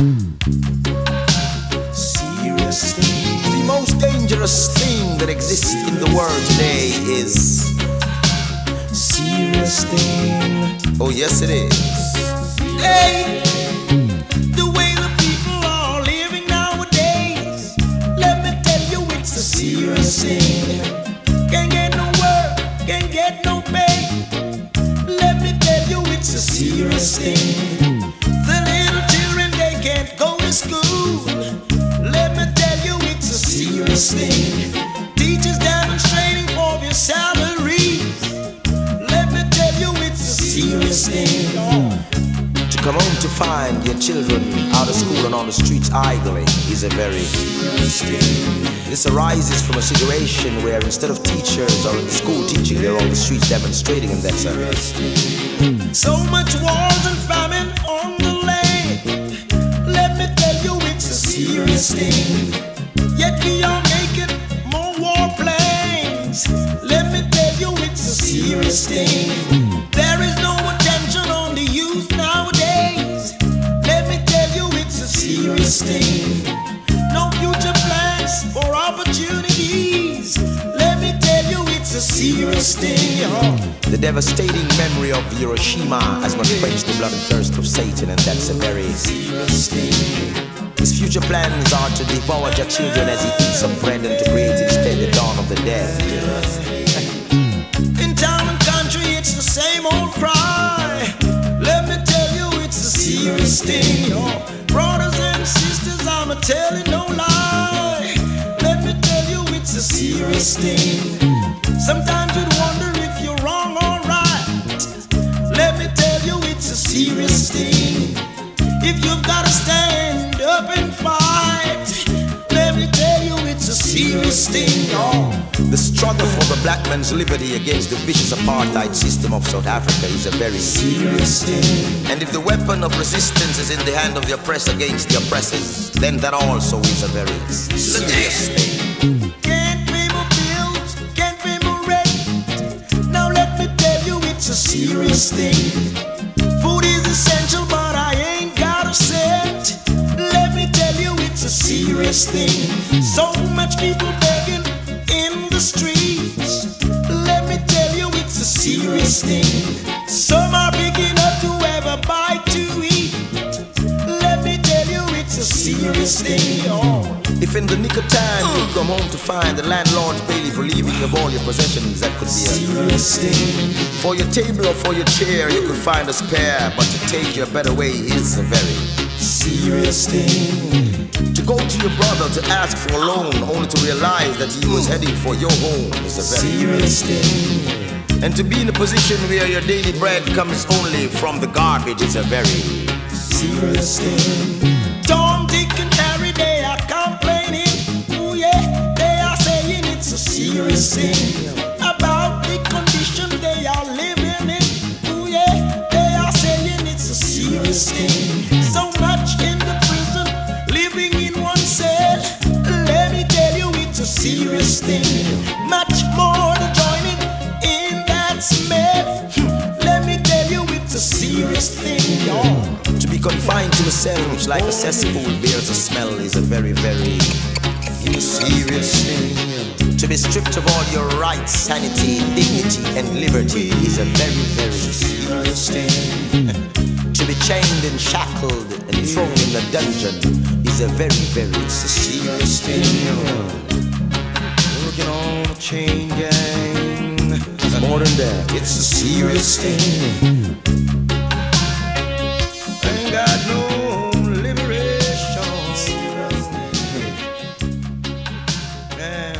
Serious thing. The most dangerous thing that exists in the world today is serious thing. Oh yes it is. Hey, the way the people are living nowadays, let me tell you it's a serious thing. Can't get no work, can't get no pay. Let me tell you it's a serious thing. The little children, they can't go to school. Let me tell you it's a serious thing. Teachers demonstrating for their salaries. Let me tell you it's a serious thing. To come home to find your children out of school and on the streets idling is a very serious thing. This arises from a situation where instead of teachers or in the school teaching, they're on the streets demonstrating, and that's a so much wars and famine on the land. Let me tell you it's a serious thing. Yet we are making more war plans. Let me tell you it's a serious thing. There is no attention on the youth nowadays. Let me tell you it's a serious thing. No future plans or opportunities. Let me tell you it's a serious thing. The devastating memory of Hiroshima has not quenched the blood and thirst of Satan, and that's a very serious thing. His future plans are to devour your children as he eats some bread and to create instead the dawn of the dead. In town and country it's the same old cry. Let me tell you it's a serious thing. Brothers and sisters, I'm a telling no lie. Let me tell you it's a serious thing. Sometimes you'd wonder if you're wrong or right. Let me tell you it's a serious thing. If you've gotta stand up and fight, let me tell you it's a serious thing. The struggle for the black man's liberty against the vicious apartheid system of South Africa is a very serious thing. And if the weapon of resistance is in the hand of the oppressed against the oppressors, then that also is a very serious thing. Can't pay my bills, can't pay my rent. Now let me tell you it's a serious thing. Food is essential, but I ain't got a cent. Let me tell you it's a serious thing. So much people begging in the streets. Let me tell you it's a serious thing. Some are big enough to have a bite to eat. Let me tell you it's a serious thing. If in the nick of time you come home to find the landlord's bailiff relieving of all your possessions, that could be a serious thing. For your table or for your chair you could find a spare, but to take your better way is a very serious thing. To go to your brother to ask for a loan only to realize that he was heading for your home is a very serious thing. And to be in a position where your daily bread comes only from the garbage is a very serious thing. Tom, Dick and Harry, they are complaining. Oh yeah, they are saying it's a serious thing about the condition they are living in. Oh yeah, they are saying it's a serious thing. So much in the prison, living in one cell. Let me tell you it's a serious thing. Much more to joining in that smell. Let me tell you it's a serious thing. To be confined to a cell which like a cesspool bears a smell is a very, very serious thing. To be stripped of all your rights, sanity, dignity and liberty is a very, very serious thing. To be chained and shackled and thrown in a dungeon is a very, very serious thing. Working on a chain gang, more than that, it's a serious thing. Ain't got no liberation.